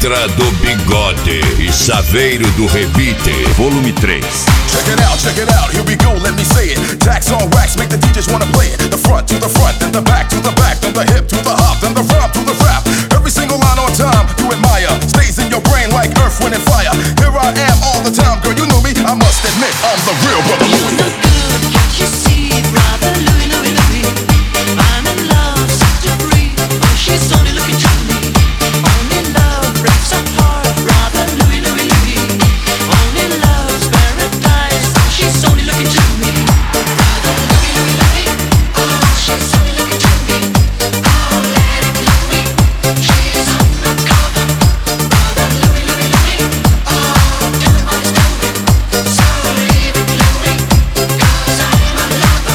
Letra do Bigode e Saveiro do Rebite, volume 3. Check it out, here we go, let me say it. Tax on wax, make the DJs wanna play it. The front to the front, then the back to the back, then the hip to the hop, then the rap to the rap. Every single line on time, you admire, stays in your brain like earth, wind, and fire. Here I am all the time, girl, you knew me. I must admit, I'm the real brother Louie. You look good, can't you see, brother Louie, Louie, Louie? I'm in love, such a breeze. Oh, she's only looking to me. Only love breaks our heart, brother Louie, Louie, Louie. Only love's paradise. Oh, she's only looking to me. Brother Louie, Louie, Louie. Oh, she's only looking to me. Oh, let it Louie. She's undercover. Brother Louie, Louie, Louie. Oh, tell him what he's doing. So leave it Louie, 'cause I'm a lover.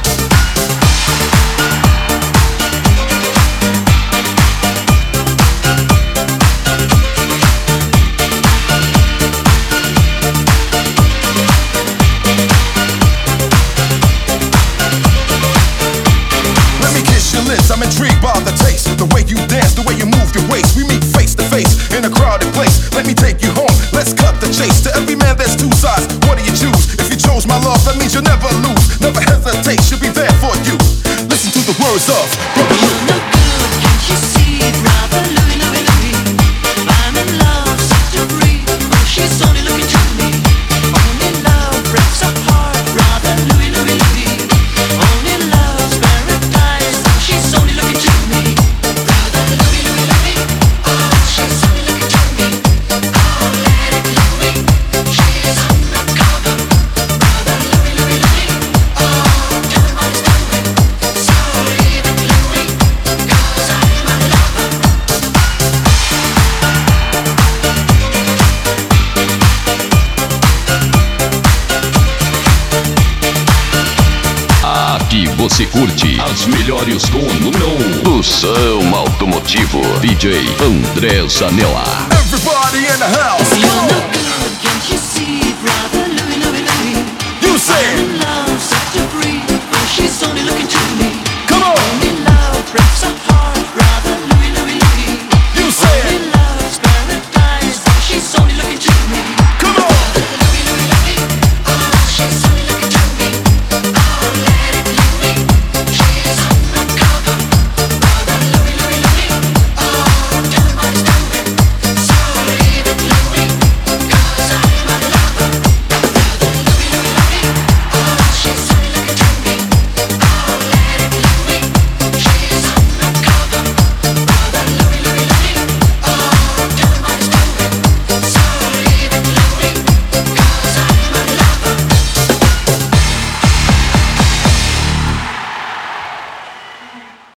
Let me kiss your lips, I'm intrigued by the taste. The way you dance, the way you move your waist. We meet face to face in a crowded place. Let me take you home, let's cut the chase. To every man there's two sides, what do you choose? If you chose my love, that means you'll never lose. Never hesitate, she'll be there for you. Listen to the words of Brother You Louie. look good, can't you see, brother Louie, Louie, Louie? I'm in love, such a breeze. Oh, she's only looking to me. Only love breaks our heart, brother Louie, Louie, Louie. Only love's paradise. Oh, she's only looking to me. Brother Louie, Louie, Louie. Oh, she's only looking to me. Oh, let it Louie. She's undercover. Brother Louie, Louie, Louie. Oh, tell him what he's doing. So leave it Louie, 'cause I'm a lover. Aqui você curte as melhores com o número 1 do som automotivo, DJ André Zanella. Everybody in the house. You look good.